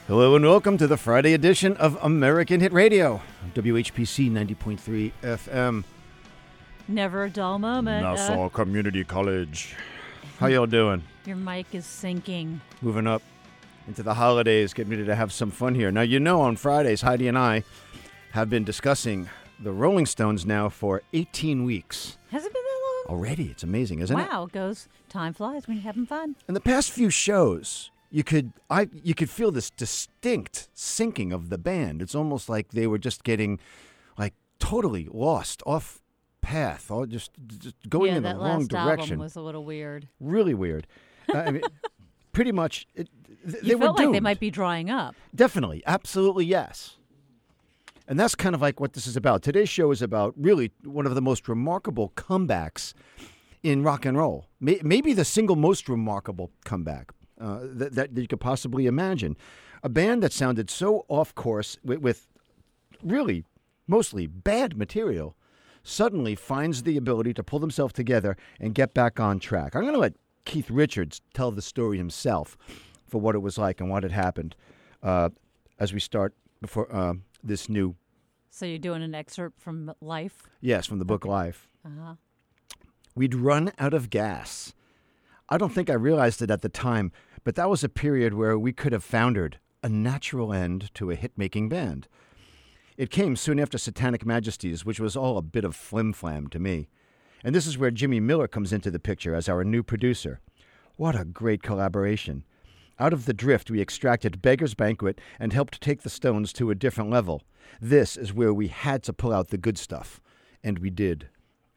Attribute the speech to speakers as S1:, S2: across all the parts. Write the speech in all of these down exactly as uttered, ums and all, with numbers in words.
S1: Hello and welcome to the Friday edition of American Hit Radio, W H P C ninety point three F M.
S2: Never a dull moment.
S1: Nassau
S2: Uh,
S1: Community College. How y'all doing?
S2: your mic is sinking.
S1: Moving up into the holidays, getting ready to have some fun here. Now, you know on Fridays, Heidi and I have been discussing the Rolling Stones now for eighteen weeks.
S2: Has it been that long?
S1: Already. It's amazing, isn't it?
S2: Wow, it goes, time flies when you're having fun.
S1: In the past few shows, you could I you could feel this distinct sinking of the band. It's almost like they were just getting like totally lost off path, or just, just going
S2: yeah,
S1: in the
S2: that
S1: wrong
S2: last
S1: direction.
S2: album was a little weird.
S1: Really weird. uh, I mean, pretty much, it, th-
S2: You
S1: they
S2: felt
S1: were
S2: like they
S1: doomed.
S2: might be drying up.
S1: Definitely, absolutely, yes. And that's kind of like what this is about. Today's show is about really one of the most remarkable comebacks in rock and roll. May- maybe the single most remarkable comeback uh, that, that you could possibly imagine. A band that sounded so off course with, with really mostly bad material suddenly finds the ability to pull themselves together and get back on track. I'm going to let Keith Richards tell the story himself for what it was like and what had happened uh, as we start before uh, this new,
S2: So you're doing an excerpt from Life?
S1: yes, from the book
S2: Okay.
S1: Life.
S2: Uh-huh.
S1: We'd run out of gas. I don't think I realized it at the time, but that was a period where we could have foundered, a natural end to a hit-making band. It came soon after Satanic Majesties, which was all a bit of flim-flam to me. And this is where Jimmy Miller comes into the picture as our new producer. What a great collaboration. Out of the drift, we extracted Beggar's Banquet and helped take the Stones to a different level. This is where we had to pull out the good stuff. And we did.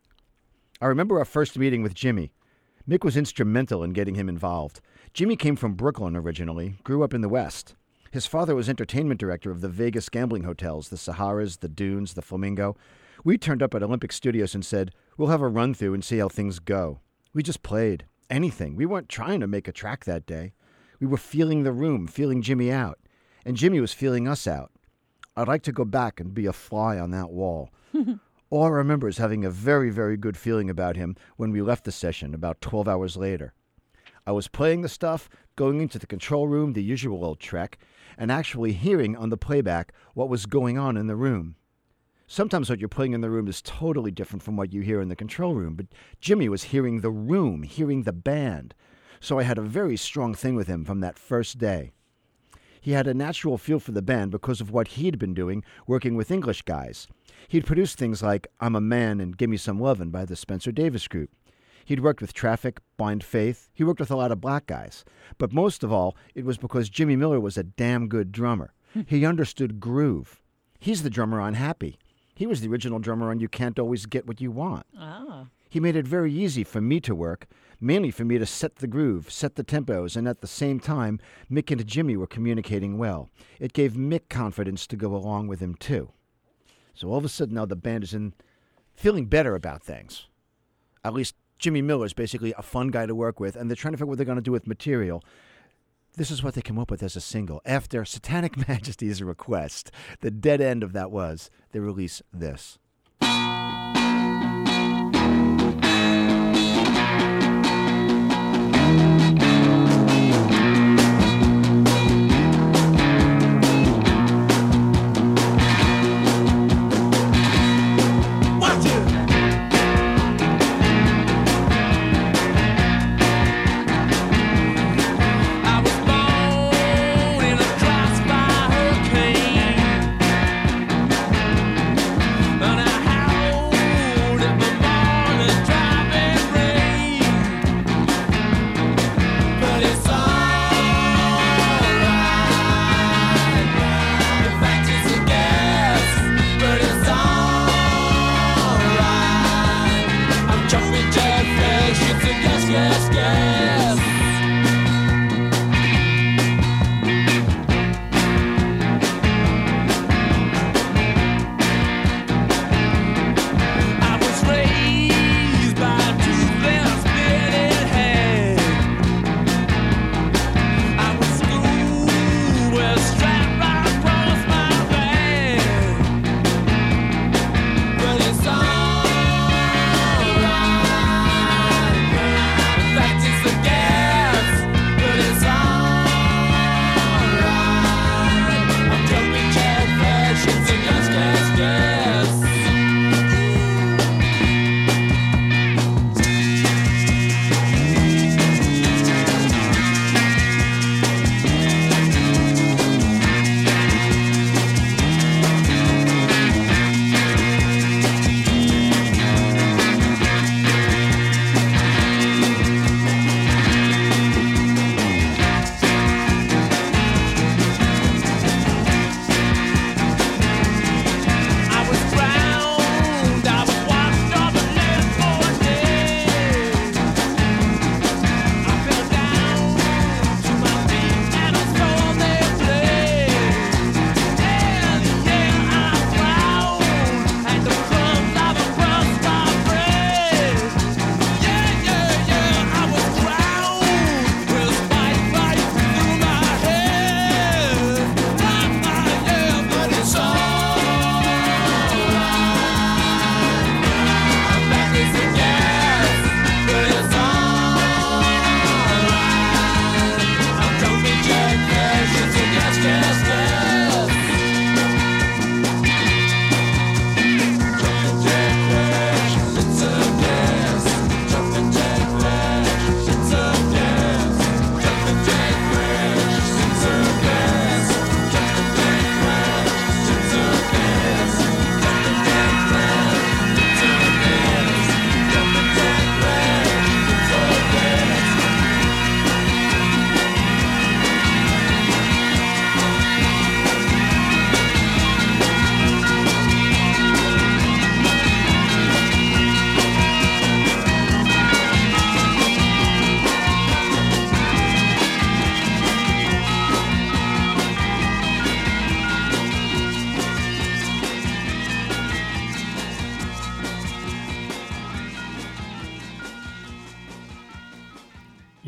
S1: I remember our first meeting with Jimmy. Mick was instrumental in getting him involved. Jimmy came from Brooklyn originally, grew up in the West. His father was entertainment director of the Vegas gambling hotels, the Saharas, the Dunes, the Flamingo. We turned up at Olympic Studios and said, we'll have a run-through and see how things go. We just played. Anything. We weren't trying to make a track that day. We were feeling the room, feeling Jimmy out. And Jimmy was feeling us out. I'd like to go back and be a fly on that wall. All I remember is having a very, very good feeling about him when we left the session about twelve hours later. I was playing the stuff, going into the control room, the usual old trek, and actually hearing on the playback what was going on in the room. Sometimes what you're playing in the room is totally different from what you hear in the control room, but Jimmy was hearing the room, hearing the band. So I had a very strong thing with him from that first day. He had a natural feel for the band because of what he'd been doing working with English guys. He'd produced things like I'm a Man and Gimme Some Lovin' by the Spencer Davis Group. He'd worked with Traffic, Blind Faith. He worked with a lot of black guys. But most of all, it was because Jimmy Miller was a damn good drummer. He understood groove. He's the drummer on Happy. He was the original drummer on You Can't Always Get What You Want.
S2: Oh.
S1: He made it very easy for me to work, mainly for me to set the groove, set the tempos, and at the same time, Mick and Jimmy were communicating well. It gave Mick confidence to go along with him, too. So all of a sudden now the band is in feeling better about things. At least Jimmy Miller is basically a fun guy to work with, and they're trying to figure out what they're going to do with material. This is what they came up with as a single. After Satanic Majesty's request, the dead end of that was they release this.
S3: But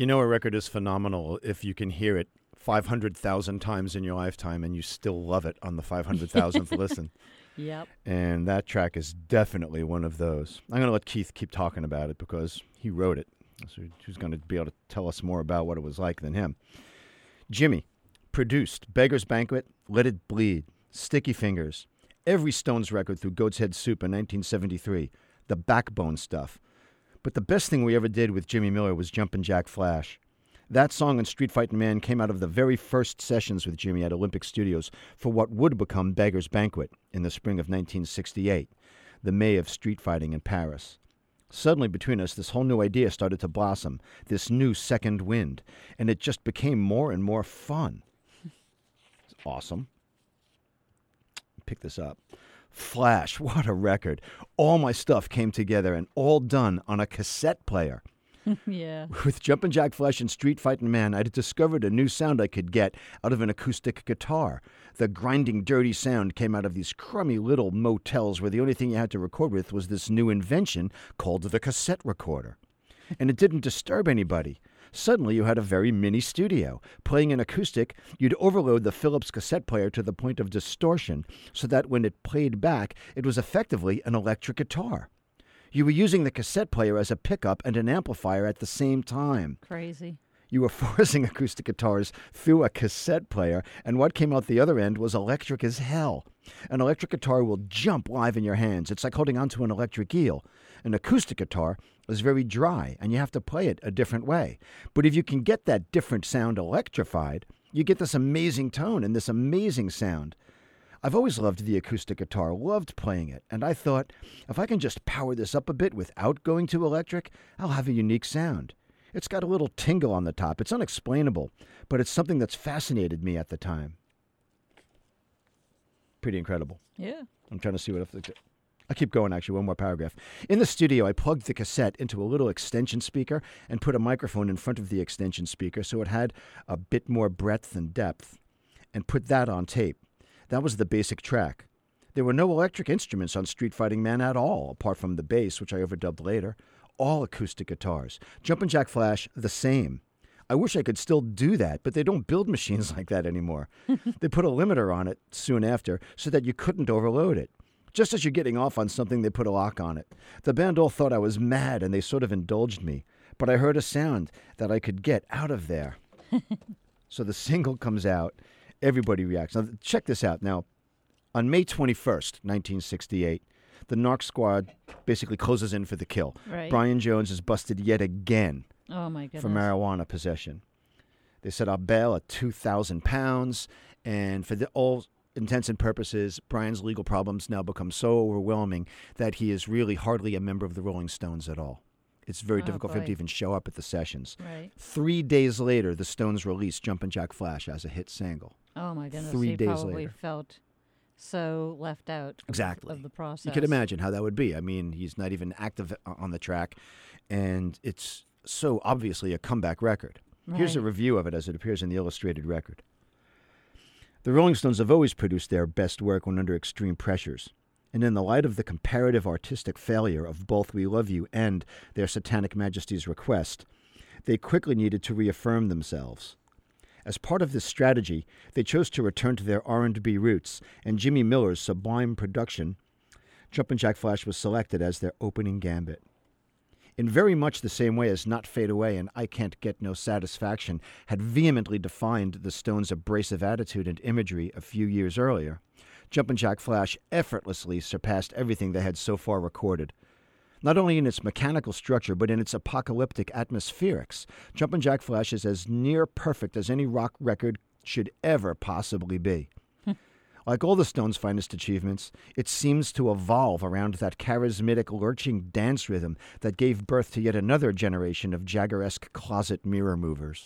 S1: You know a record is phenomenal if you can hear it five hundred thousand times in your lifetime and you still love it on the five hundred thousandth listen.
S2: Yep.
S1: And that track is definitely one of those. I'm going to let Keith keep talking about it because he wrote it. So he's going to be able to tell us more about what it was like than him. Jimmy produced Beggar's Banquet, Let It Bleed, Sticky Fingers, every Stones record through Goat's Head Soup in nineteen seventy-three, the Backbone stuff. But the best thing we ever did with Jimmy Miller was Jumpin' Jack Flash. That song and Street Fightin' Man came out of the very first sessions with Jimmy at Olympic Studios for what would become Beggar's Banquet in the spring of nineteen sixty-eight, the May of street fighting in Paris. Suddenly between us, this whole new idea started to blossom, this new second wind, and it just became more and more fun. It's awesome. Pick this up. Flash, what a record. All my stuff came together and all done on a cassette player.
S2: Yeah.
S1: With Jumpin' Jack Flash and Street Fightin' Man, I'd discovered a new sound I could get out of an acoustic guitar. The grinding, dirty sound came out of these crummy little motels where the only thing you had to record with was this new invention called the cassette recorder. And it didn't disturb anybody. Suddenly you had a very mini studio. Playing an acoustic, you'd overload the Philips cassette player to the point of distortion so that when it played back, it was effectively an electric guitar. You were using the cassette player as a pickup and an amplifier at the same time.
S2: Crazy.
S1: You were forcing acoustic guitars through a cassette player, and what came out the other end was electric as hell. An electric guitar will jump live in your hands. It's like holding onto an electric eel. An acoustic guitar is very dry, and you have to play it a different way. But if you can get that different sound electrified, you get this amazing tone and this amazing sound. I've always loved the acoustic guitar, loved playing it, and I thought, if I can just power this up a bit without going to electric, I'll have a unique sound. It's got a little tingle on the top. It's unexplainable, but it's something that's fascinated me at the time. Pretty incredible.
S2: Yeah.
S1: I'm trying to see what if the... I'll keep going, actually, one more paragraph. In the studio, I plugged the cassette into a little extension speaker and put a microphone in front of the extension speaker so it had a bit more breadth and depth, and put that on tape. That was the basic track. There were no electric instruments on Street Fighting Man at all, apart from the bass, which I overdubbed later. All acoustic guitars. Jumpin' Jack Flash, the same. I wish I could still do that, but they don't build machines like that anymore. They put a limiter on it soon after so that you couldn't overload it. Just as you're getting off on something, they put a lock on it. The band all thought I was mad, and they sort of indulged me. But I heard a sound that I could get out of there. So the single comes out. Everybody reacts. Now, check this out. Now, on May twenty-first, nineteen sixty-eight, the Narc Squad basically closes in for the kill.
S2: Right.
S1: Brian Jones is busted yet again
S2: Oh, my goodness.
S1: for marijuana possession. They set up bail at two thousand pounds, and for the, all intents and purposes, Brian's legal problems now become so overwhelming that he is really hardly a member of the Rolling Stones at all. It's very
S2: Oh,
S1: difficult for him
S2: boy.
S1: to even show up at the sessions.
S2: Right.
S1: Three days later, the Stones released Jumpin' Jack Flash as a hit single.
S2: Oh, my goodness.
S1: Three
S2: he
S1: days
S2: probably
S1: later.
S2: felt so left out of,
S1: Exactly.
S2: of the process.
S1: You could imagine how that would be. I mean, he's not even active on the track, and it's so obviously a comeback record. Here's a
S2: Right.
S1: review of it as it appears in the Illustrated Record. The Rolling Stones have always produced their best work when under extreme pressures. And in the light of the comparative artistic failure of both We Love You and Their Satanic Majesty's Request, they quickly needed to reaffirm themselves. As part of this strategy, they chose to return to their R and B roots, and Jimmy Miller's sublime production, Jumpin' Jack Flash, was selected as their opening gambit. In very much the same way as Not Fade Away and I Can't Get No Satisfaction had vehemently defined the Stones' abrasive attitude and imagery a few years earlier, Jumpin' Jack Flash effortlessly surpassed everything they had so far recorded. Not only in its mechanical structure, but in its apocalyptic atmospherics, Jumpin' Jack Flash is as near perfect as any rock record should ever possibly be. Like all the Stones' finest achievements, it seems to evolve around that charismatic, lurching dance rhythm that gave birth to yet another generation of Jagger-esque closet mirror movers.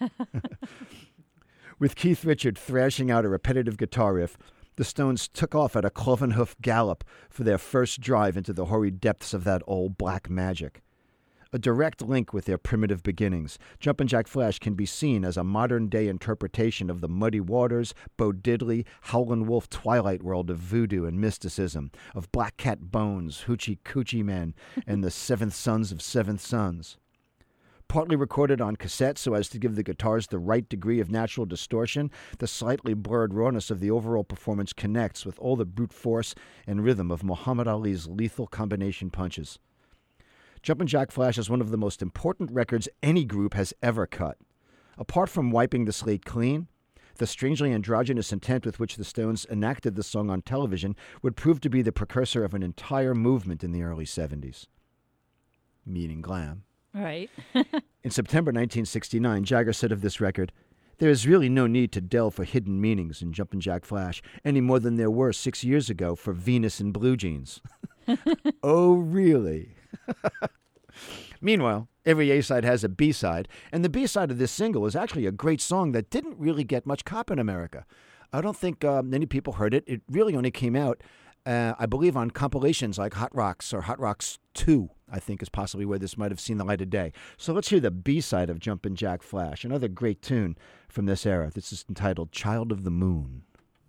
S1: With Keith Richard thrashing out a repetitive guitar riff, the Stones took off at a cloven hoof gallop for their first drive into the hoary depths of that old black magic. A direct link with their primitive beginnings, Jumpin' Jack Flash can be seen as a modern-day interpretation of the Muddy Waters, Bo Diddley, Howlin' Wolf twilight world of voodoo and mysticism, of Black Cat Bones, Hoochie Coochie Men, and the Seventh Sons of Seventh Sons. partly recorded on cassette so as to give the guitars the right degree of natural distortion, the slightly blurred rawness of the overall performance connects with all the brute force and rhythm of Muhammad Ali's lethal combination punches. Jumpin' Jack Flash is one of the most important records any group has ever cut. Apart from wiping the slate clean, the strangely androgynous intent with which the Stones enacted the song on television would prove to be the precursor of an entire movement in the early seventies. Meaning glam.
S2: Right.
S1: In September nineteen sixty-nine, Jagger said of this record, "There is really no need to delve for hidden meanings in Jumpin' Jack Flash any more than there were six years ago for Venus in Blue Jeans." Oh, really? Meanwhile, every A-side has a B-side, and the B-side of this single is actually a great song that didn't really get much cop in America. I don't think uh, many people heard it. It really only came out, uh, I believe, on compilations like Hot Rocks or Hot Rocks two, I think is possibly where this might have seen the light of day. So let's hear the B-side of Jumpin' Jack Flash, another great tune from this era. This is entitled Child of the Moon.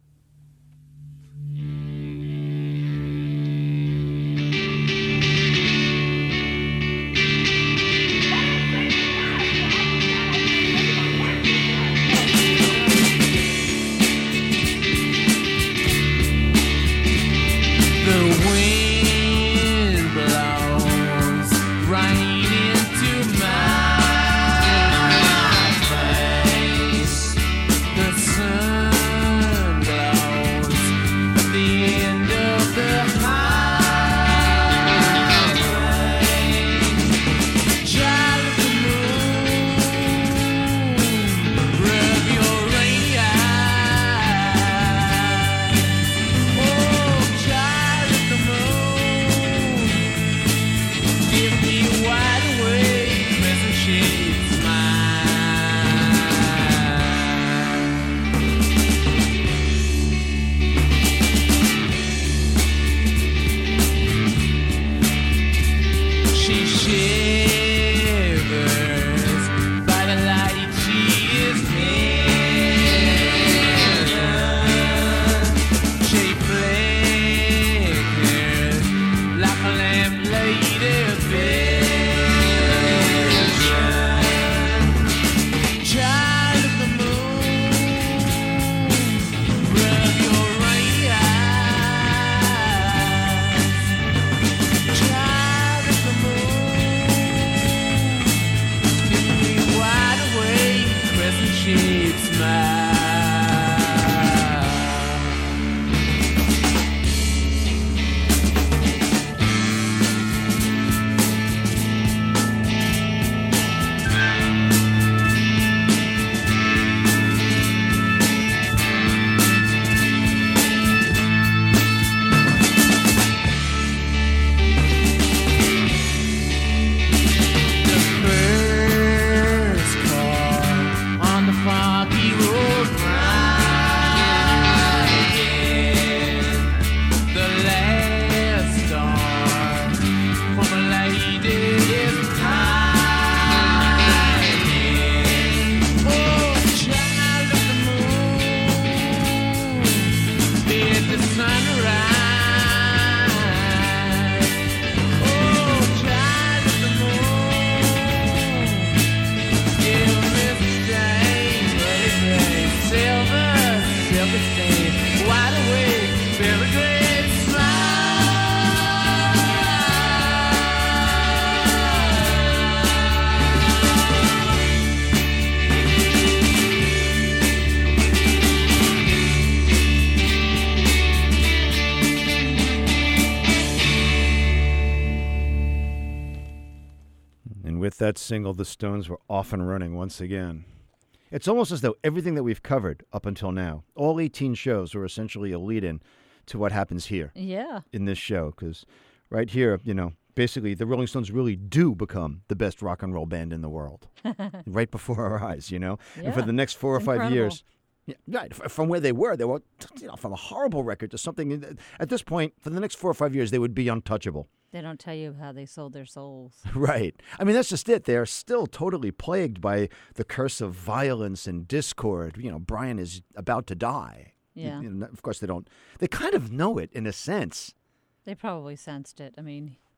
S1: With that single, the Stones were off and running once again. It's almost as though everything that we've covered up until now, all eighteen shows, were essentially a lead-in to what happens here.
S2: Yeah. In
S1: this show, because right here, you know, basically the Rolling Stones really do become the best rock and roll band in the world. Right before our eyes, you know?
S2: Yeah.
S1: And for the next four
S2: It's
S1: or five
S2: incredible.
S1: years... Yeah, right. From where they were, they were, you know, from a horrible record to something... At this point, for the next four or five years, they would be untouchable.
S2: They don't tell you how they sold their souls.
S1: Right. I mean, that's just it. They're still totally plagued by the curse of violence and discord. You know, Brian is about to die.
S2: Yeah.
S1: You know, of course, they don't. They kind of know it in a sense.
S2: They probably sensed it. I mean,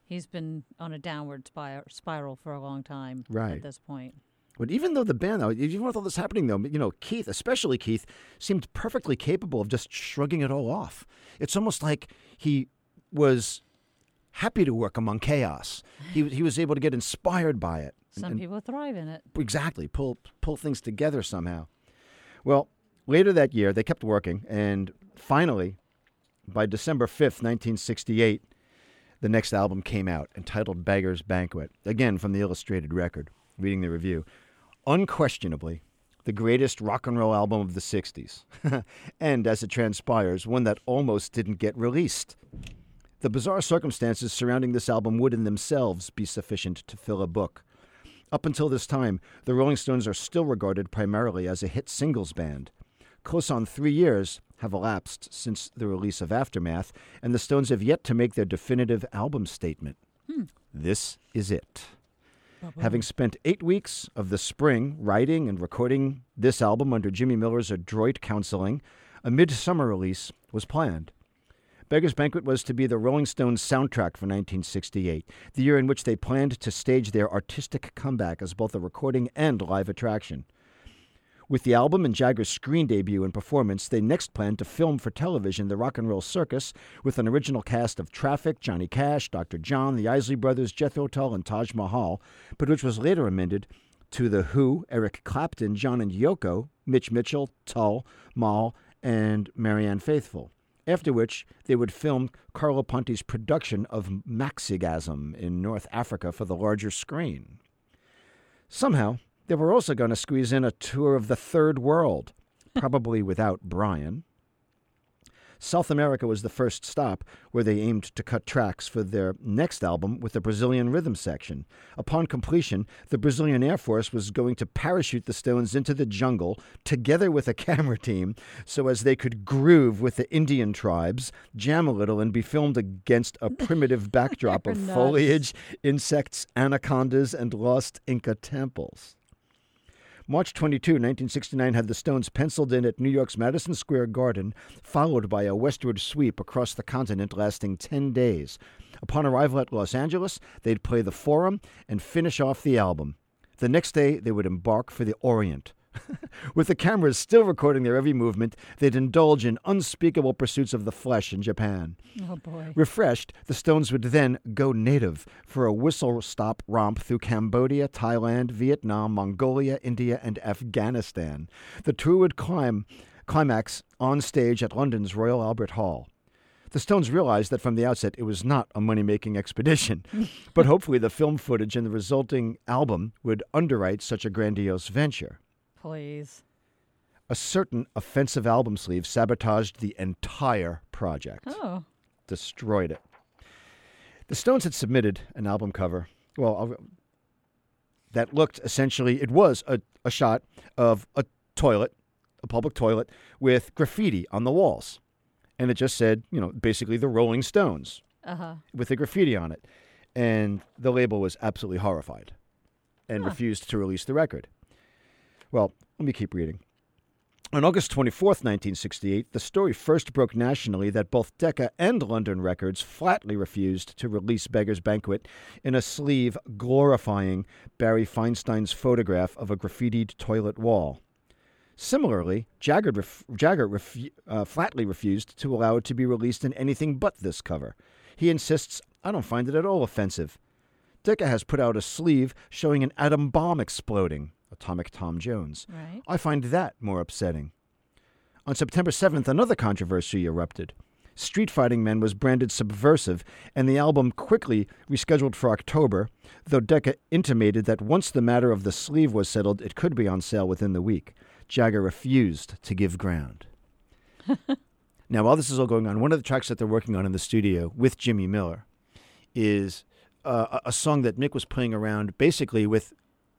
S2: He's been on a downward spir- spiral for a long time
S1: Right.
S2: at this point.
S1: But even though the band, though, even with all this happening, though, you know, Keith, especially Keith, seemed perfectly capable of just shrugging it all off. It's almost like he was happy to work among chaos. He he was able to get inspired by it. and-
S2: Some
S1: and
S2: people thrive in it.
S1: Exactly, pull pull things together somehow. Well, later that year, they kept working, and finally, by December fifth, nineteen sixty-eight, the next album came out, entitled Beggar's Banquet, again from the Illustrated Record, reading the review. Unquestionably, the greatest rock and roll album of the sixties, and, as it transpires, one that almost didn't get released. The bizarre circumstances surrounding this album would in themselves be sufficient to fill a book. Up until this time, the Rolling Stones are still regarded primarily as a hit singles band. Close on three years have elapsed since the release of Aftermath, and the Stones have yet to make their definitive album statement.
S2: Hmm.
S1: This is it.
S2: Ba-boom.
S1: Having spent eight weeks of the spring writing and recording this album under Jimmy Miller's adroit counseling, a midsummer release was planned. Beggar's Banquet was to be the Rolling Stones soundtrack for nineteen sixty-eight, the year in which they planned to stage their artistic comeback as both a recording and live attraction. With the album and Jagger's screen debut and performance, they next planned to film for television the Rock and Roll Circus with an original cast of Traffic, Johnny Cash, Doctor John, the Isley Brothers, Jethro Tull, and Taj Mahal, but which was later amended to The Who, Eric Clapton, John and Yoko, Mitch Mitchell, Tull, Mahal, and Marianne Faithfull. After which, they would film Carlo Ponti's production of Maxigasm in North Africa for the larger screen. Somehow, they were also going to squeeze in a tour of the Third World, probably without Brian. South America was the first stop, where they aimed to cut tracks for their next album with the Brazilian rhythm section. Upon completion, the Brazilian Air Force was going to parachute the Stones into the jungle, together with a camera team, so as they could groove with the Indian tribes, jam a little, and be filmed against a primitive backdrop of
S2: Nuts.
S1: foliage, insects, anacondas, and lost Inca temples. March twenty-second, nineteen sixty-nine had the Stones penciled in at New York's Madison Square Garden, followed by a westward sweep across the continent lasting ten days. Upon arrival at Los Angeles, they'd play the Forum and finish off the album. The next day, they would embark for the Orient. With the cameras still recording their every movement, they'd indulge in unspeakable pursuits of the flesh in Japan.
S2: Oh, boy.
S1: Refreshed, the Stones would then go native for a whistle-stop romp through Cambodia, Thailand, Vietnam, Mongolia, India, and Afghanistan. The tour would climb, climax on stage at London's Royal Albert Hall. The Stones realized that from the outset it was not a money-making expedition, but hopefully the film footage and the resulting album would underwrite such a grandiose venture.
S2: Please.
S1: A certain offensive album sleeve sabotaged the entire project.
S2: Oh.
S1: Destroyed it. The Stones had submitted an album cover, well, I'll- that looked essentially, it was a, a shot of a toilet, a public toilet, with graffiti on the walls. And it just said, you know, basically the Rolling Stones
S2: Uh-huh.
S1: with the graffiti on it. And the label was absolutely horrified and
S2: Huh.
S1: refused to release the record. Well, let me keep reading. On August twenty-fourth, nineteen sixty-eight, the story first broke nationally that both Decca and London Records flatly refused to release Beggar's Banquet in a sleeve glorifying Barry Feinstein's photograph of a graffitied toilet wall. Similarly, Jagger, ref- Jagger refu- uh, flatly refused to allow it to be released in anything but this cover. He insists, "I don't find it at all offensive." Decca has put out a sleeve showing an atom bomb exploding, Atomic Tom Jones.
S2: Right.
S1: I find that more upsetting. On September seventh, another controversy erupted. Street Fighting Men was branded subversive, and the album quickly rescheduled for October, though Decca intimated that once the matter of the sleeve was settled, it could be on sale within the week. Jagger refused to give ground. Now, while this is all going on, one of the tracks that they're working on in the studio with Jimmy Miller is uh, a a song that Mick was playing around basically with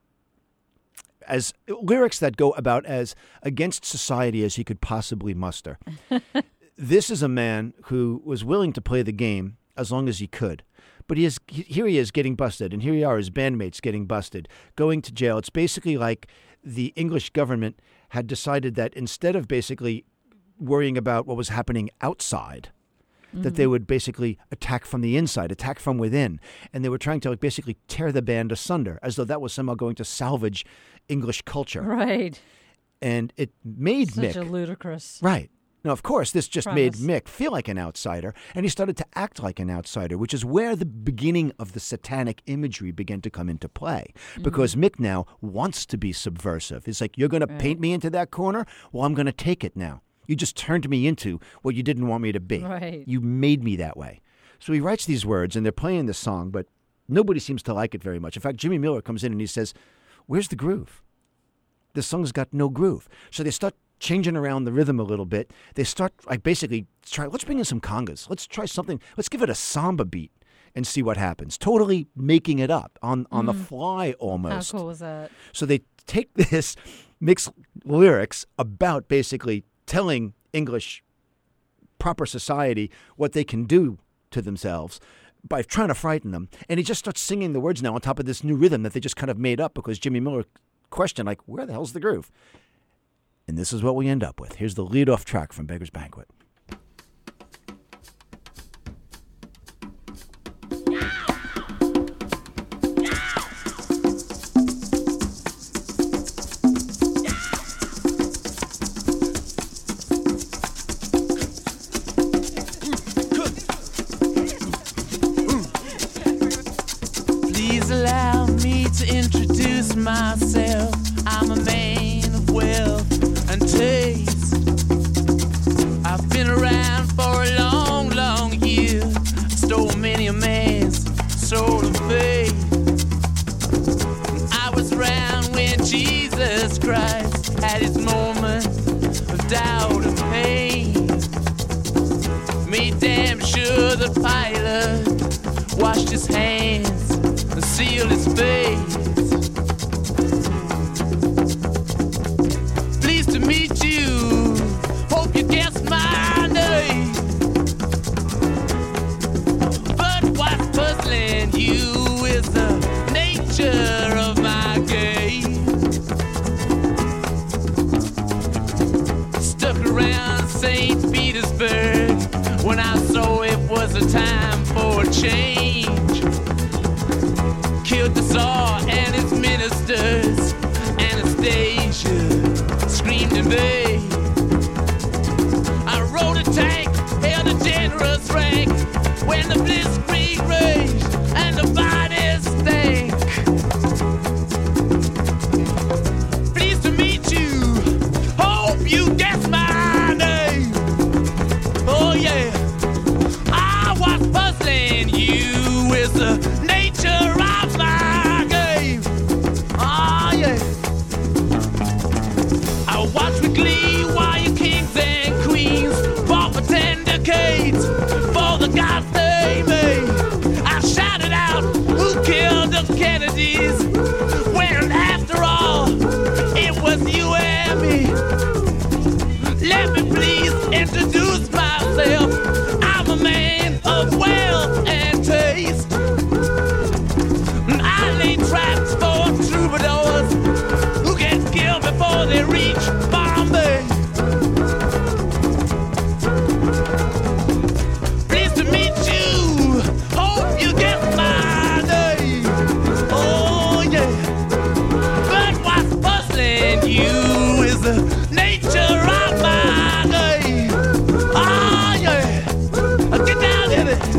S1: as lyrics that go about as against society as he could possibly muster. This is a man who was willing to play the game as long as he could. But he is he- here he is getting busted, and here he are, his bandmates getting busted, going to jail. It's basically like the English government had decided that instead of basically worrying about what was happening outside, that they would basically attack from the inside, attack from within. And they were trying to like, basically tear the band asunder, as though that was somehow going to salvage English culture.
S2: Right.
S1: And it made
S2: Such
S1: Mick...
S2: a ludicrous...
S1: Right. Now, of course, this just
S2: premise.
S1: made Mick feel like an outsider, and he started to act like an outsider, which is where the beginning of the satanic imagery began to come into play.
S2: Mm-hmm.
S1: Because Mick now wants to be subversive. It's like, you're going to
S2: Right.
S1: paint me into that corner? Well, I'm going to take it now. You just turned me into what you didn't want me to be.
S2: Right.
S1: You made me that way. So he writes these words, and they're playing this song, but nobody seems to like it very much. In fact, Jimmy Miller comes in and he says, where's the groove? This song's got no groove. So they start changing around the rhythm a little bit. They start like basically try, let's bring in some congas. Let's try something. Let's give it a samba beat and see what happens. Totally making it up on, on the fly
S2: How
S1: almost.
S2: cool was that?
S1: So they take this, mix lyrics about basically telling English proper society what they can do to themselves by trying to frighten them. And he just starts singing the words now on top of this new rhythm that they just kind of made up because Jimmy Miller questioned, like, where the hell's the groove? And this is what we end up with. Here's the lead-off track from Beggar's Banquet.
S3: Please allow me to introduce myself. I'm a man of wealth and taste. I've been around for a long, long year. Stole many a man's soul of faith. I was around when Jesus Christ had his moment of doubt and pain. Made damn sure that Pilate washed his hands and sealed his face. Pleased to meet you. Hope you guessed my name. But what's puzzling you is the nature of my game. Stuck around Saint Petersburg when I saw it was a time for a change. Killed the Tsar and his ministers. Anastasia screamed in vain. I rode a tank, held a generous rank when the blitzkrieg raged and the bodies stank. Pleased to meet you. Hope you guess my name. Oh yeah. I was puzzling you with the nature of my game. Oh yeah. I watch with glee while your kings and queens fought for ten decades for the gods they made. I shouted out, who killed the Kennedys? When after all, it was you and me. Let me please introduce myself. I'm a man of wealth and taste. I lay traps for troubadours who get killed before they reach Bombay. Pleased to meet you. Hope you get my name. Oh yeah. But what's puzzling you is the nature of my game. Oh yeah. Get down in it.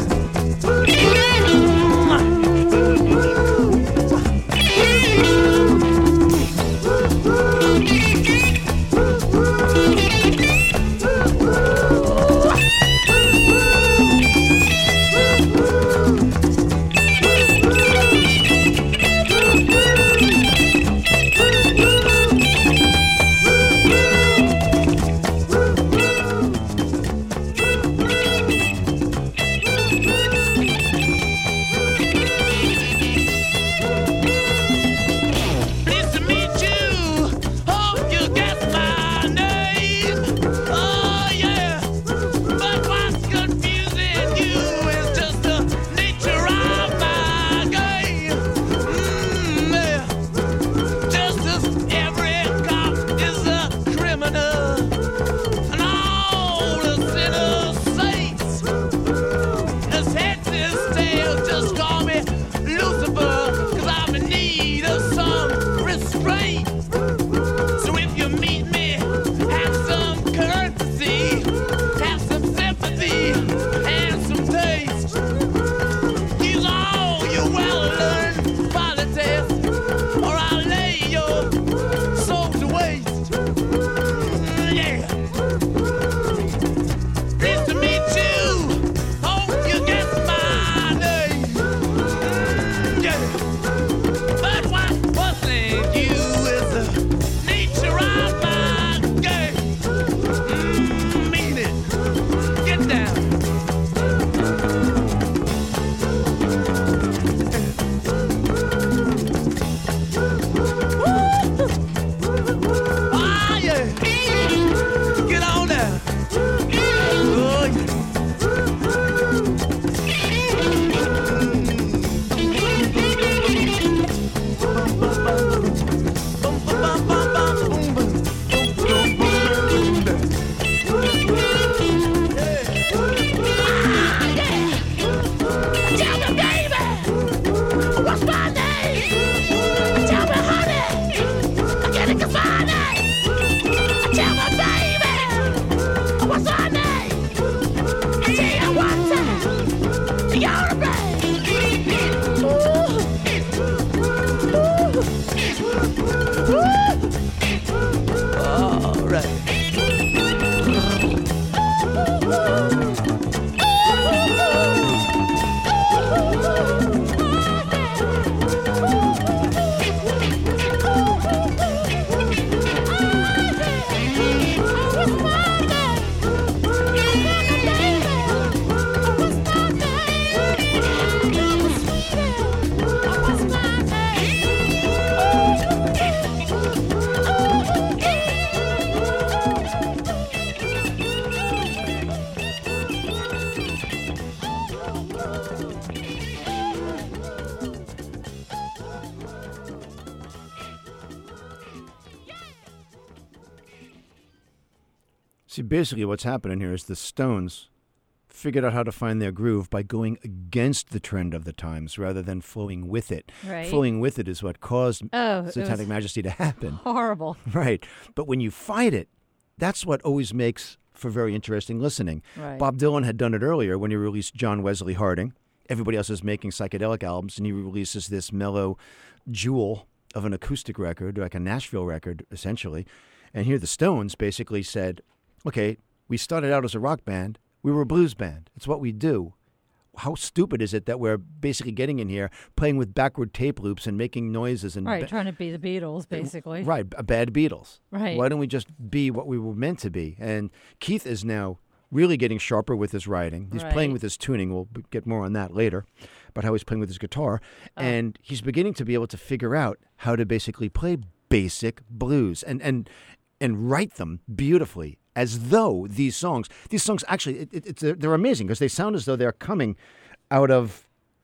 S1: See, basically what's happening here is the Stones figured out how to find their groove by going against the trend of the times rather than flowing with it.
S2: Right.
S1: Flowing with it is what caused
S2: Oh, it
S1: Satanic
S2: was
S1: Majesty to happen.
S2: horrible.
S1: Right. But when you fight it, that's what always makes for very interesting listening.
S2: Right.
S1: Bob Dylan had done it earlier when he released John Wesley Harding. Everybody else is making psychedelic albums, and he releases this mellow jewel of an acoustic record, like a Nashville record, essentially. And here the Stones basically said, okay, we started out as a rock band. We were a blues band. It's what we do. How stupid is it that we're basically getting in here, playing with backward tape loops and making noises and
S2: Right,
S1: ba-
S2: trying to be the Beatles, basically.
S1: right, a bad Beatles.
S2: Right.
S1: Why don't we just be what we were meant to be? And Keith is now really getting sharper with his writing. He's playing
S2: Right.
S1: with his tuning. We'll b- get more on that later, about how he's playing with his guitar.
S2: Oh.
S1: And he's beginning to be able to figure out how to basically play basic blues and and and write them beautifully, as though these songs, these songs actually, it, it, it's they're, they're amazing because they sound as though they're coming out of,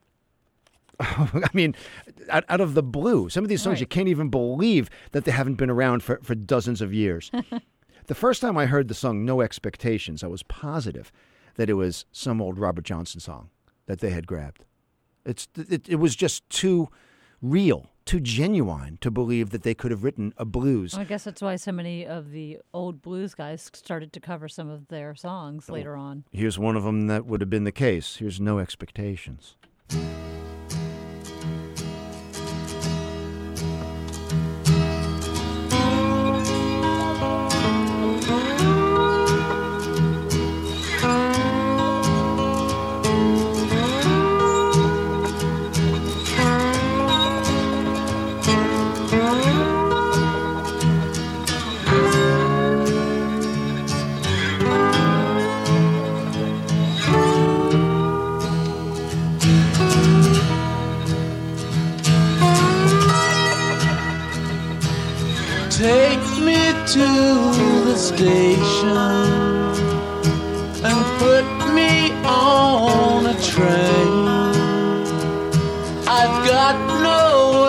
S1: I mean, out, out of the blue. Some of these songs
S2: Right.
S1: you can't even believe that they haven't been around for, for dozens of years. The first time I heard the song No Expectations, I was positive that it was some old Robert Johnson song that they had grabbed. It's it, it was just too real, too genuine to believe that they could have written a blues.
S2: Well, I guess that's why so many of the old blues guys started to cover some of their
S1: Oh.
S2: songs later on.
S1: Here's one of them that would have been the case. Here's No Expectations.
S3: Take me to the station and put me on a train. I've got no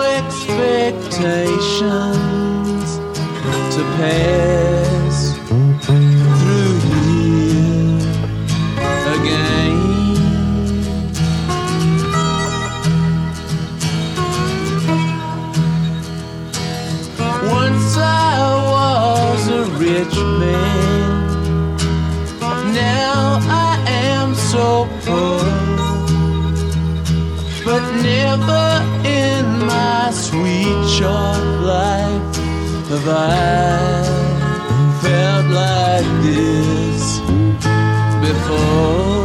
S3: expectations to pass through here again. Once I was a rich man, now I am so poor. But never in my sweet short life have I felt like this before.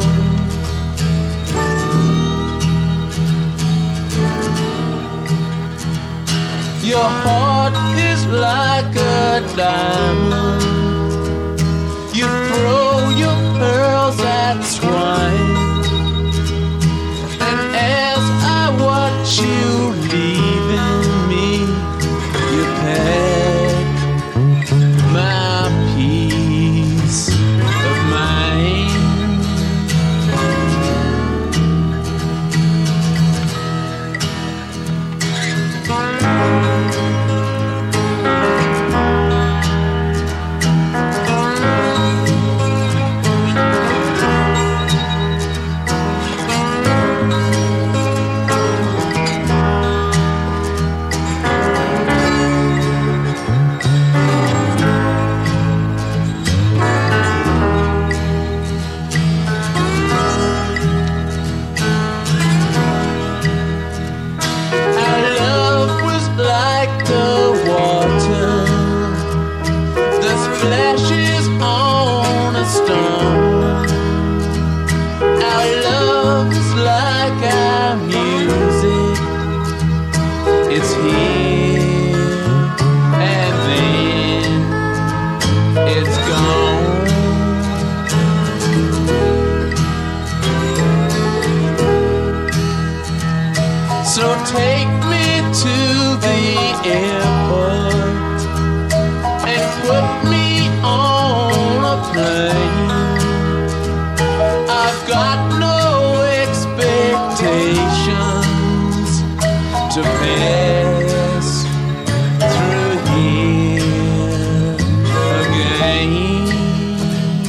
S3: Your heart is like a diamond. You throw your pearls at swine. And as I watch you leaving me, you pack my peace of mind. Our love was like the water that splashes on a stone. Our love is like our music. It's here and then it's gone. So take me to the airport and put me on a plane. I've got no expectations to pass through here again.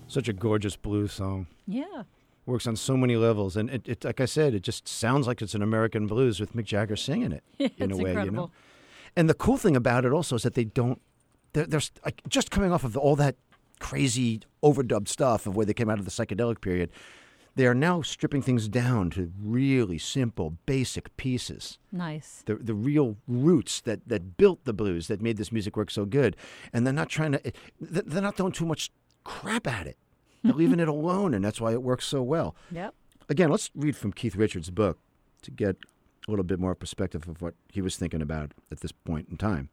S1: Such a gorgeous blues song.
S2: Yeah.
S1: Works on so many levels, and it, it, like I said, it just sounds like it's an American blues with Mick Jagger singing it in
S2: It's
S1: a way,
S2: incredible.
S1: you know. And the cool thing about it also is that they don't. They're, they're like, just coming off of the, all that crazy overdubbed stuff of where they came out of the psychedelic period. They are now stripping things down to really simple, basic pieces.
S2: Nice.
S1: The the real roots that, that built the blues, that made this music work so good, and they're not trying to. They're not throwing too much crap at it. They're leaving it alone, and that's why it works so well.
S2: Yep.
S1: Again, let's read from Keith Richards' book to get a little bit more perspective of what he was thinking about at this point in time.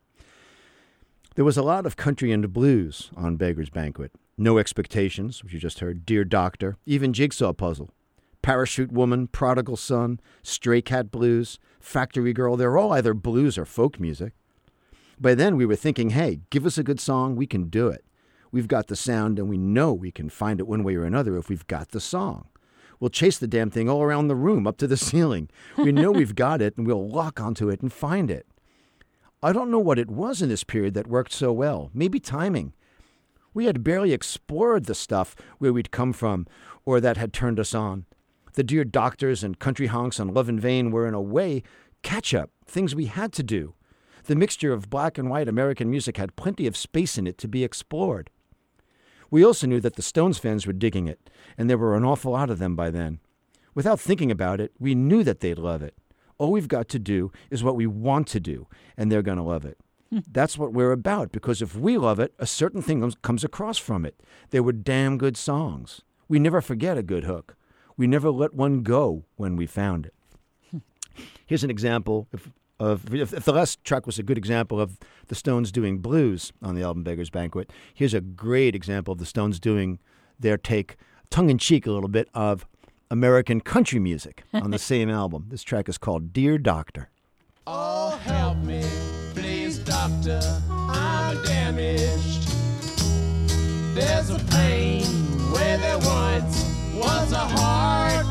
S1: There was a lot of country and blues on Beggar's Banquet. No Expectations, which you just heard, Dear Doctor, even Jigsaw Puzzle, Parachute Woman, Prodigal Son, Stray Cat Blues, Factory Girl. They're all either blues or folk music. By then we were thinking, hey, give us a good song, we can do it. We've got the sound, and we know we can find it one way or another if we've got the song. We'll chase the damn thing all around the room, up to the ceiling. We know we've got it, and we'll lock onto it and find it. I don't know what it was in this period that worked so well. Maybe timing. We had barely explored the stuff where we'd come from or that had turned us on. The Dear Doctors and Country Honks and Love in Vain were, in a way, catch-up, things we had to do. The mixture of black and white American music had plenty of space in it to be explored. We also knew that the Stones fans were digging it, and there were an awful lot of them by then. Without thinking about it, we knew that they'd love it. All we've got to do is what we want to do, and they're going to love it. That's what we're about, because if we love it, a certain thing comes, comes across from it. They were damn good songs. We never forget a good hook. We never let one go when we found it. Here's an example of, of if, if the last track was a good example of the Stones doing blues on the album Beggar's Banquet, here's a great example of the Stones doing their take, tongue-in-cheek a little bit, of American country music on the same album. This track is called Dear Doctor.
S3: Oh, help me, please, doctor, I'm damaged. There's a pain where there once was a heart.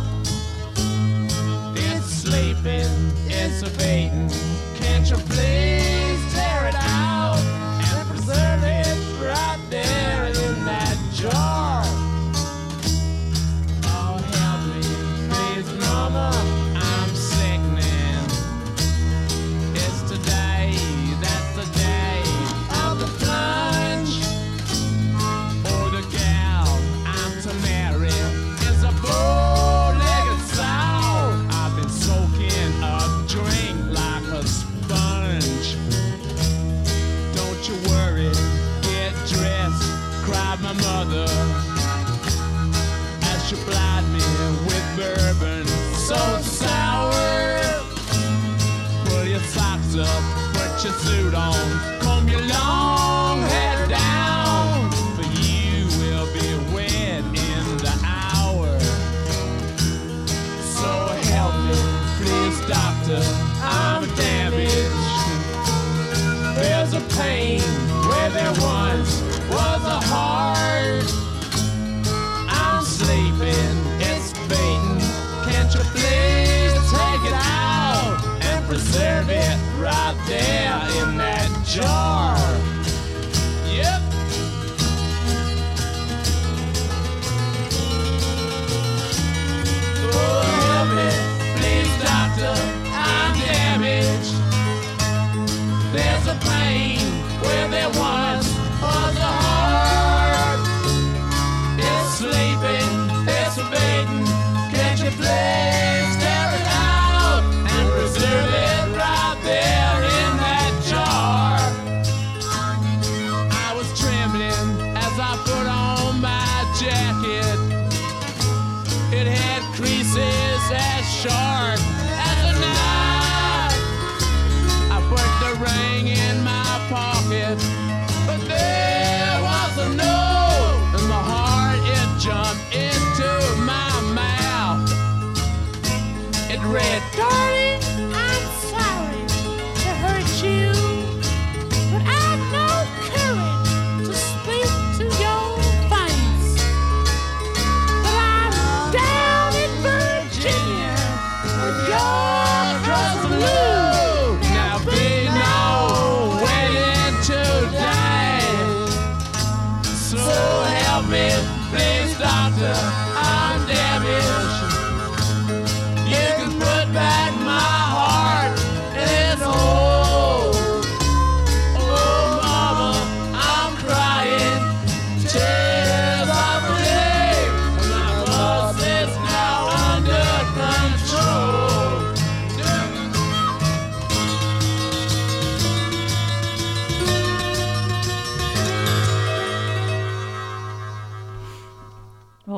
S3: It's sleeping, it's evading. Can't you please tear it out and preserve it right there in that jar? Oh, help me, please, mama, I'm sickening. It's today, that's the day of the plunge. Oh, the gal I'm to marry is a bow-legged sow. I've been soaking a drink like a sponge. Don't you worry, get dressed, cried my mother, as she plied me with bourbon so sour. Pull your socks up, put your suit on, comb your long hair down, for you will be wed in the hour. So help me, please, doctor, I'm damaged. There's a pain where there once was a heart. I'm sleeping, it's fading. Can't you please take it out and preserve it right there in that jar? Yep. Oh, help me, please, doctor, I'm damaged. There's a pain where there once was a heart. It's sleeping, it's fading. Can't you please tear it out and preserve it right there in that jar? I was trembling as I put on my jacket. It had creases as sharp as a knife. I put the ring in my pocket, but there was a note in my heart. It jumped into my mouth. It read,
S4: Darling, I'm sorry to hurt you, but I've no courage to speak to your face. But I'm down in Virginia with your cousin Lou.
S3: Now be no waiting to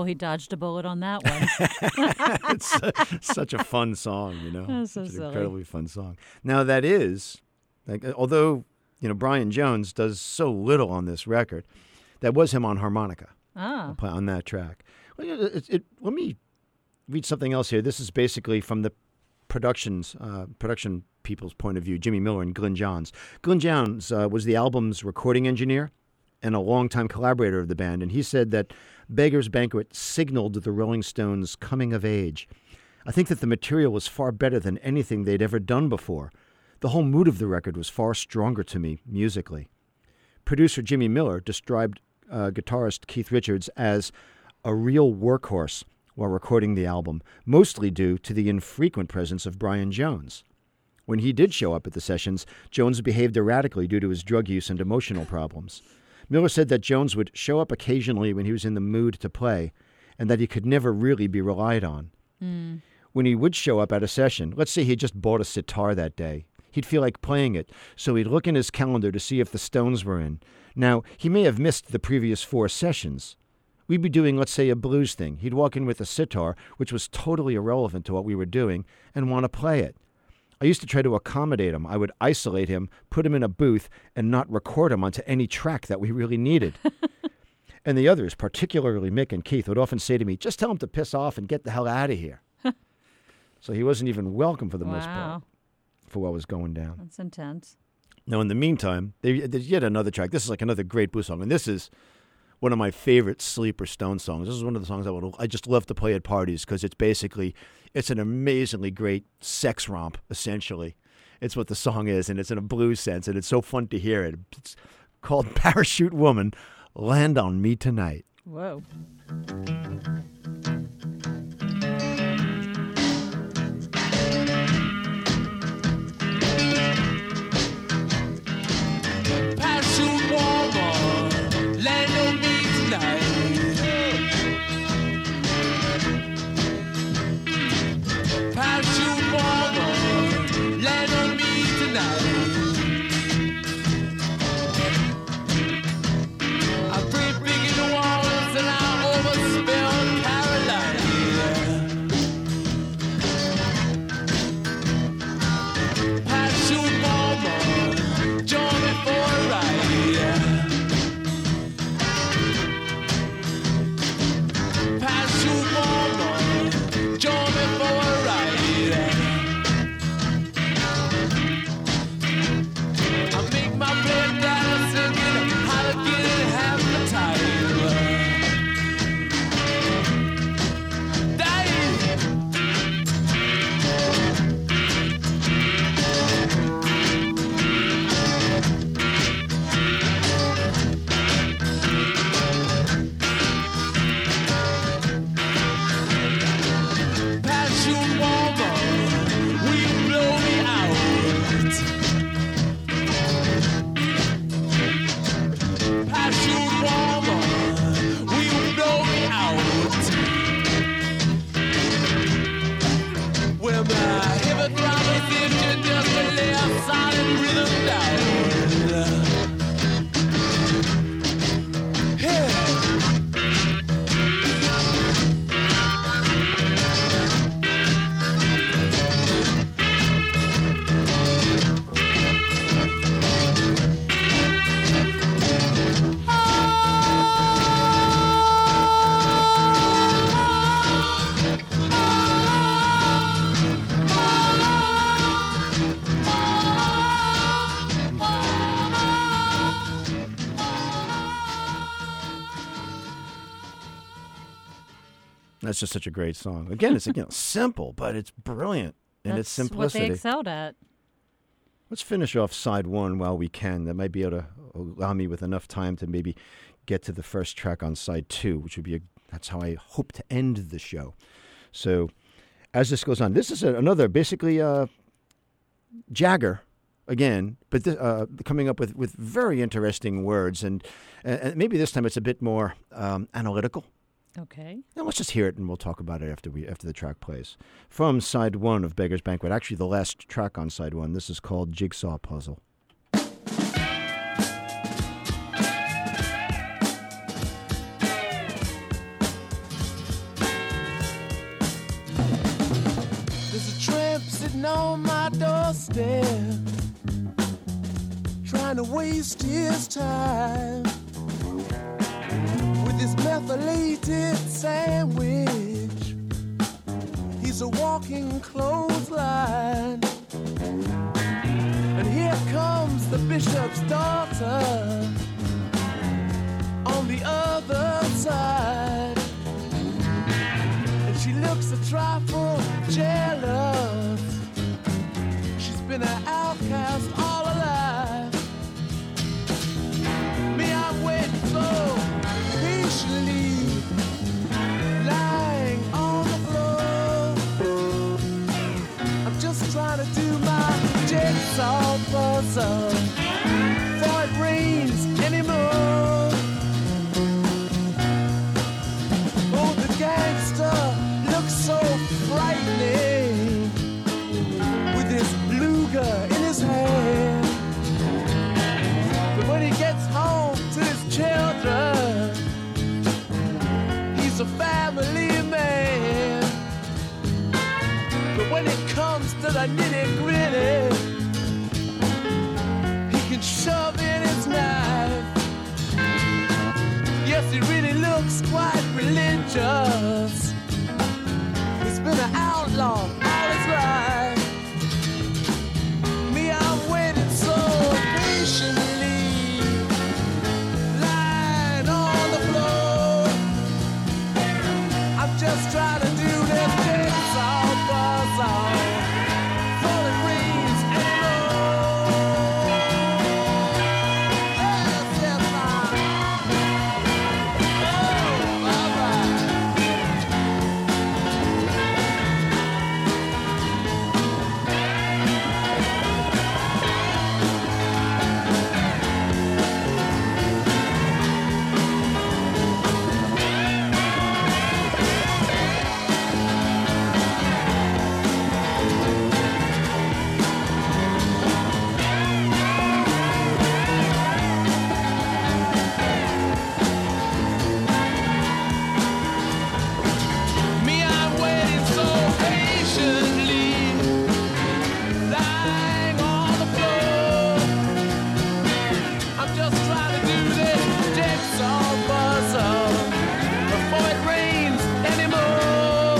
S2: he dodged a bullet on that one.
S1: It's su- such a fun song, you know.
S2: That's so
S1: It's an
S2: silly.
S1: incredibly fun song. Now that is, like, although you know Brian Jones does so little on this record, that was him on harmonica
S2: Ah,
S1: on that track. Well, you know, it, it, let me read something else here. This is basically from the productions, uh, production people's point of view, Jimmy Miller and Glyn Johns. Glyn Johns uh, was the album's recording engineer and a longtime collaborator of the band, and he said that Beggar's Banquet signaled the Rolling Stones' coming of age. I think that the material was far better than anything they'd ever done before. The whole mood of the record was far stronger to me musically. Producer Jimmy Miller described uh, guitarist Keith Richards as a real workhorse while recording the album, mostly due to the infrequent presence of Brian Jones. When he did show up at the sessions, Jones behaved erratically due to his drug use and emotional problems. Miller said that Jones would show up occasionally when he was in the mood to play, and that he could never really be relied on.
S2: mm.
S1: When he would show up at a session, let's say he just bought a sitar that day, he'd feel like playing it, so he'd look in his calendar to see if the Stones were in. Now, he may have missed the previous four sessions. We'd be doing, let's say, a blues thing. He'd walk in with a sitar, which was totally irrelevant to what we were doing, and want to play it. I used to try to accommodate him. I would isolate him, put him in a booth, and not record him onto any track that we really needed. And the others, particularly Mick and Keith, would often say to me, just tell him to piss off and get the hell out of here. So he wasn't even welcome for the most part
S2: Wow,
S1: for what was going down.
S2: that's intense.
S1: Now, in the meantime, there- there's yet another track. This is like another great blues song, and this is one of my favorite Sleeper Stone songs. This is one of the songs I would I just love to play at parties because it's basically it's an amazingly great sex romp. Essentially, it's what the song is, and it's in a blues sense, and it's so fun to hear it. It's called "Parachute Woman." Land on me tonight.
S2: Whoa.
S3: Parachute woman, land on me tonight. Parachute woman, land on me tonight. I breathe big in the walls and I overspill Caroline. Parachute woman, join me for a ride. Parachute woman, join me for a ride. I make my bed down singing how to get it half the time. Die. Parachute woman, will you blow me out? Parachute woman, will you blow me out? Well, my hip drop is itching just to lay a solid rhythm down. Yeah.
S1: That's just such a great song. Again, it's you know simple, but it's brilliant in
S2: That's
S1: its simplicity.
S2: what they excelled at.
S1: Let's finish off side one while we can. That might be able to allow me with enough time to maybe get to the first track on side two, which would be a, that's how I hope to end the show. So as this goes on, this is a, another basically uh, Jagger again, but th- uh, coming up with, with very interesting words, and, and maybe this time it's a bit more um, analytical.
S2: Okay.
S1: Now let's just hear it, and we'll talk about it after we after the track plays. From side one of Beggar's Banquet, actually the last track on side one. This is called Jigsaw Puzzle.
S3: sitting on my doorstep, trying to waste his time with his methylated sandwich. He's a walking clothesline. And here comes the bishop's daughter on the other side. And she looks a trifle jealous. She's been an outcast all her life. Me, I'm waiting so patiently, lying on the floor. I'm just trying to do my jigsaw puzzle before it rains anymore. Oh, the gangster looks so frightening with his Luger in his hand. But when he gets home to his children, he's a family man. But when it comes to the nitty-gritty, he can shove in his knife. Yes, he really looks quite religious. He's been an outlaw all his life. Me, I'm waiting so patiently, lying on the floor. I'm just trying to do this jigsaw puzzle before it rains anymore. Yes, yes, ma'am. Oh, all right. Me, I'm waiting so patiently, lying on the floor. I'm just trying to do this jigsaw puzzle before it rains anymore.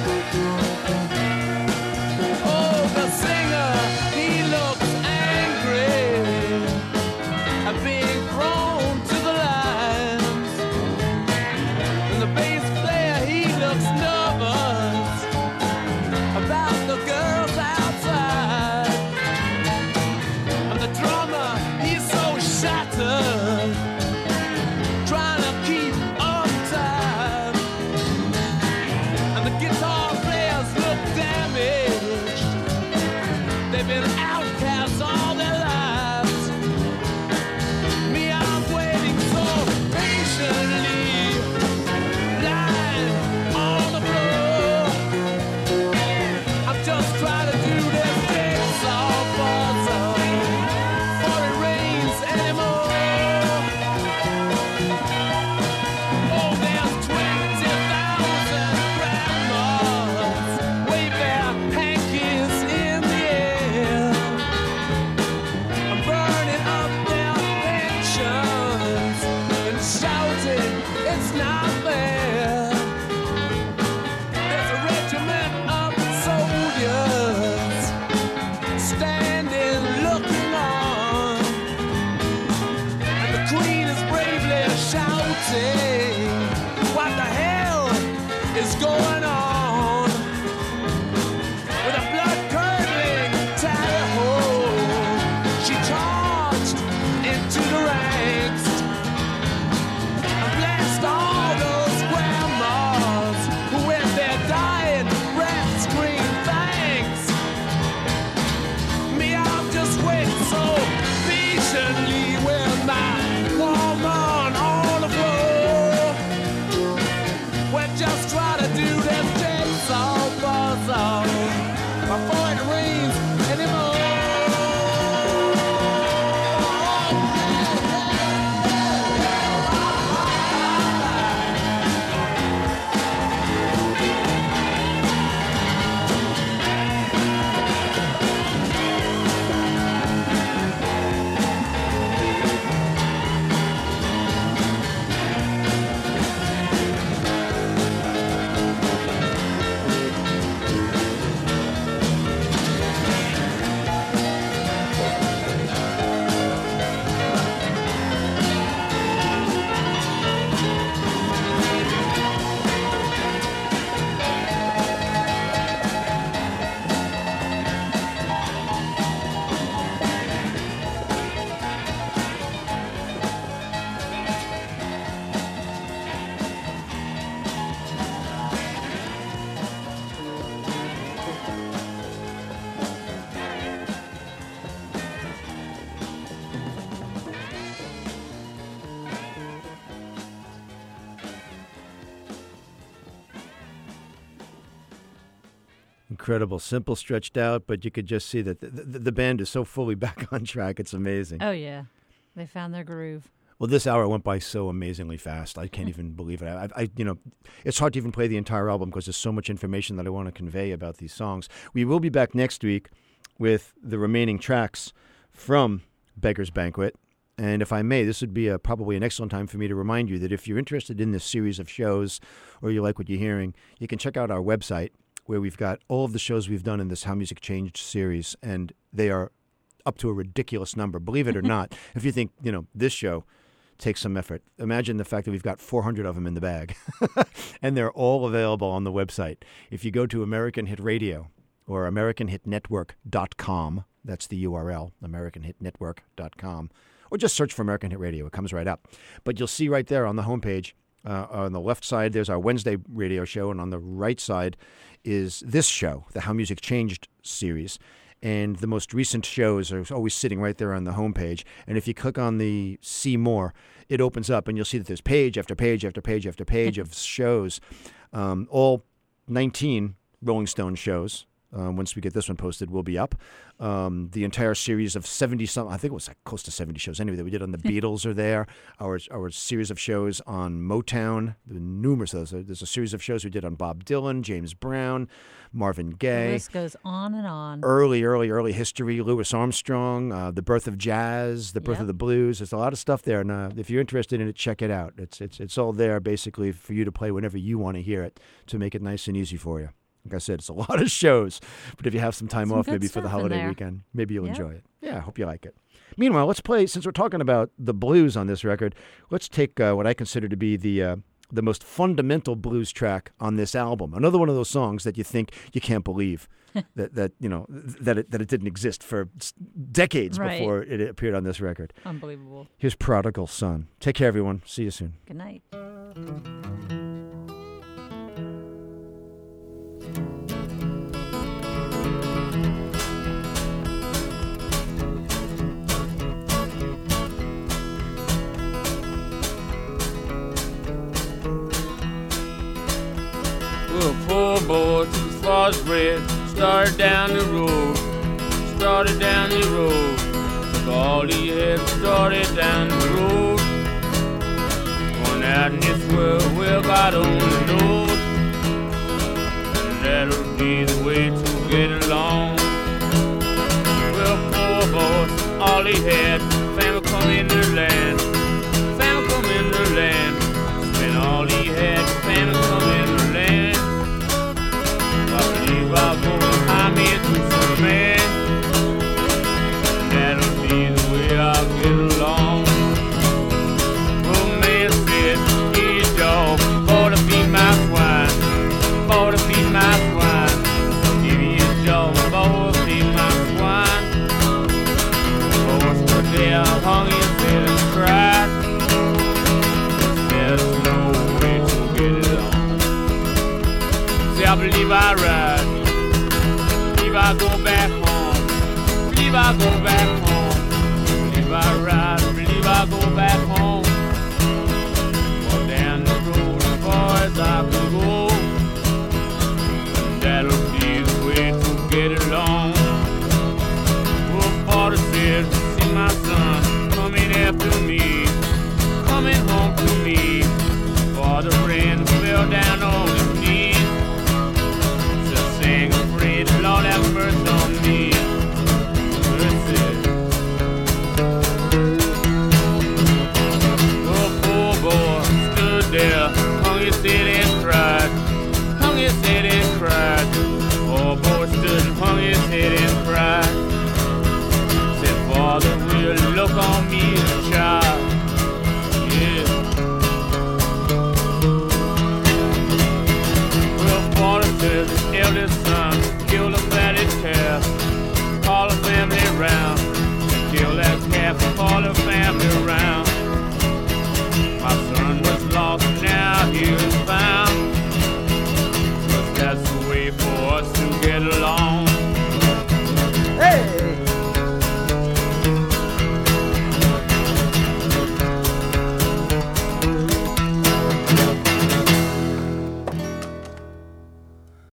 S3: Oh, the singer, he looks angry at being thrown to the lions. And the bass player, he looks nervous about the girls outside. And the drummer, he's so shattered, trying to keep up time. And the guitar players look damaged. They've been outcasts all their lives. Me, I'm waiting so patiently, lying on the floor. I'm just trying to do this jigsaw puzzle before it rains anymore. Oh, there's twenty thousand grandmas wave their hankies in the air. I'm burning up their pensions and shouting, it's not fair. There's a regiment of soldiers standing looking on, and the queen is bravely shouting, what the hell is going on? With a blood-curdling tally-ho, she charged into the ranks and blessed all those grandmas who with their dying breath scream thanks. Me, I'm just waiting so patiently with my woman on the floor. We're just trying to do this jigsaw puzzle before it rains anymore.
S1: incredible. Simple, stretched out, but you could just see that the, the, the band is so fully back on track. It's amazing.
S2: Oh, yeah. They found their groove.
S1: Well, this hour went by so amazingly fast. I can't even believe it. I, I, you know, it's hard to even play the entire album because there's so much information that I want to convey about these songs. We will be back next week with the remaining tracks from Beggar's Banquet. And if I may, this would be a, probably an excellent time for me to remind you that if you're interested in this series of shows or you like what you're hearing, you can check out our website where we've got all of the shows we've done in this How Music Changed series, and they are up to a ridiculous number. Believe it or not, if you think, you know, this show takes some effort. Imagine the fact that we've got four hundred of them in the bag, and they're all available on the website. If you go to American Hit Radio or American Hit Network dot com, that's the U R L, American Hit Network dot com, or just search for American Hit Radio. It comes right up. But you'll see right there on the homepage, uh, on the left side, there's our Wednesday radio show, and on the right side is this show, the How Music Changed series. And the most recent shows are always sitting right there on the homepage. And if you click on the See More, it opens up, and you'll see that there's page after page after page after page of shows, um, all nineteen Rolling Stone shows. Um, once we get this one posted, will be up. Um, the entire series of seventy some, I think it was like close to seventy shows anyway that we did on the Beatles are there. Our our series of shows on Motown, the numerous of those. There's a series of shows we did on Bob Dylan, James Brown, Marvin Gaye.
S2: The list goes on and on.
S1: Early, early, early history, Louis Armstrong, uh, the birth of jazz, the birth
S2: Yep.
S1: of the blues. There's a lot of stuff there, and uh, if you're interested in it, check it out. It's it's it's all there basically for you to play whenever you want to hear it to make it nice and easy for you. Like I said, it's a lot of shows, but if you have some time
S2: Some
S1: off
S2: good
S1: maybe for the
S2: stuff in
S1: holiday
S2: there.
S1: weekend, maybe you'll
S2: Yep.
S1: enjoy it. Yeah, I hope you like it. Meanwhile, let's play, since we're talking about the blues on this record, let's take uh, what I consider to be the uh, the most fundamental blues track on this album. Another one of those songs that you think you can't believe that, that you know that it, that it didn't exist for s- decades
S2: Right.
S1: before it appeared on this record.
S2: Unbelievable.
S1: Here's Prodigal Son. Take care, everyone. See you soon.
S2: Good night.
S5: Well, poor boy took his father's bread, started down the road, started down the road. Took all he had, started down the road. Going out in this world, well, God only knows. And that'll be the way to get along. Well, poor boy, all he had, family come in the land, family come in the land. Spent all he had, family come in the land. I believe I'll go behind me to some man. And that'll be the way I'll get along. Oh, man said, hey, dog, for to feed my swine, for to feed my swine. Give me a dog, for to feed my swine. Oh, stood there, hung his head and cried. There's no way to get it on. See, I believe I ride, believe I go back home, believe I go back home, believe I ride, believe I go back home. Walk down the road as far as I can go, and that'll be the way to get along. Oh, father said, see my son coming after me, coming home to me. Father ran, fell down on his knees. Just sang a praise, Lord have mercy on me. Mercy. Oh, poor boy stood there, hung his head and cried, hung his head and cried. Poor boy stood and hung his head and cried. Said, Father, will you look on me